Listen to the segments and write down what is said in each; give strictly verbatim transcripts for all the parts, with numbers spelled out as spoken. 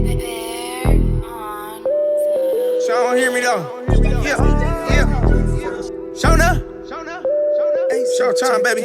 She don't hear me though. Yeah, yeah. Shona. Showtime, baby.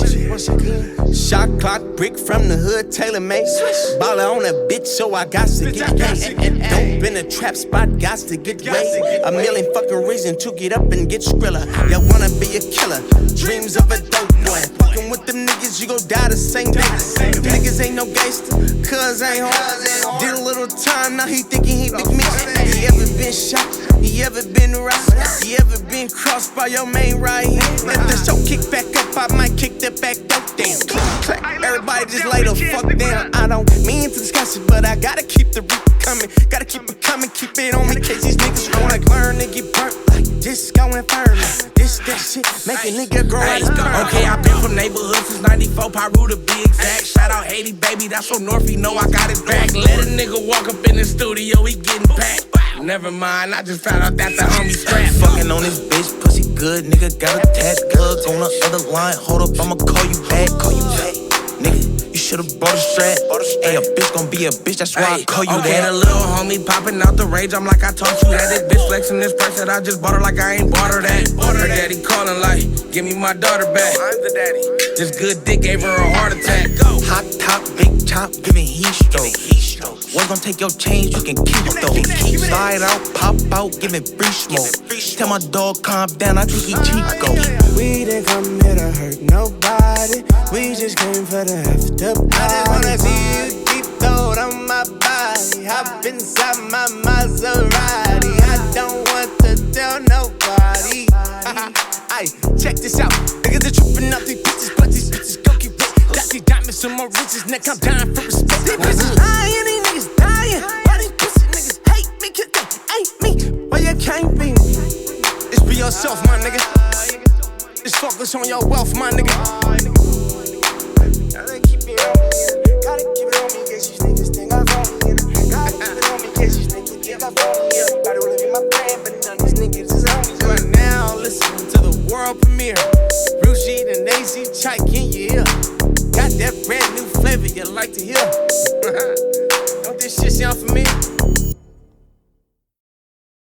Shot clock, brick from the hood, tailor made. Baller on a bitch, so I got to get paid. Dope in a trap spot, got to get paid. A million fucking reasons to get up and get skrilla. You wanna be a killer, dreams of a dope boy. Fucking with them niggas, you gon' die the same day. Niggas ain't no gangster, cuz ain't hard. Did a little time, now he thinking he big me. He ever been shot? He ever been robbed? He ever been crossed by your main right hand? Let the show kick back up, I might kick that back up. Damn, clap. Everybody just lay the fuck down. I don't mean to discuss it, but I gotta keep the reap coming. Gotta keep it coming, keep it on me, case these niggas wanna learn to get burnt like this going firm. This, that shit, make a nigga grow out his burn. Okay, I been from neighborhood since ninety-four, Pyru to be exact. Shout out Haiti, baby, that's so North, he know I got his back. Let a nigga walk up in the studio, he getting packed. Never mind, I just found out that the homie strapped. Fucking on this bitch, pussy good, nigga got a tat. Guns on the other line, hold up, I'ma call you back, call you back. Nigga, you should've brought a strap. Hey, a bitch gon' be a bitch, that's why I call you okay, that. The little homie popping out the rage, I'm like I taught you that. This bitch flexing this price that I just bought her like I ain't bought her that. Her daddy calling like, give me my daughter back. I'm the daddy. This good dick gave her a heart attack. Go. Hot top, big chop, giving heat stroke. What's gon' take your change, you can keep those. Slide out, pop out, giving free smoke. Tell my dog calm down, I think he Chico. We didn't come here to hurt nobody. We just came for the after party. I just wanna see you deep throat on my body. Hop inside my Maserati. I don't want to tell nobody. Ay, check this out. Niggas are tripping up these bitches, but these bitches gon' keep rich. Got these diamonds on my riches, neck I'm dying for respect. These bitches lying, these niggas dying. Why these pussy niggas hate me? Cause they ain't me. Why you can't be me? Just be yourself, my nigga. Just focus on your wealth, my nigga. Gotta keep it on me, gotta keep it on me, in case these niggas think I phony. Gotta keep it on me, in case these niggas think I phony. Everybody wanna be my friend, but none of these niggas is homies. You are now listening to the world premiere. Rushi and A Z Chike in your ear. Got that brand new flavor you like to hear. Don't this shit sound familiar?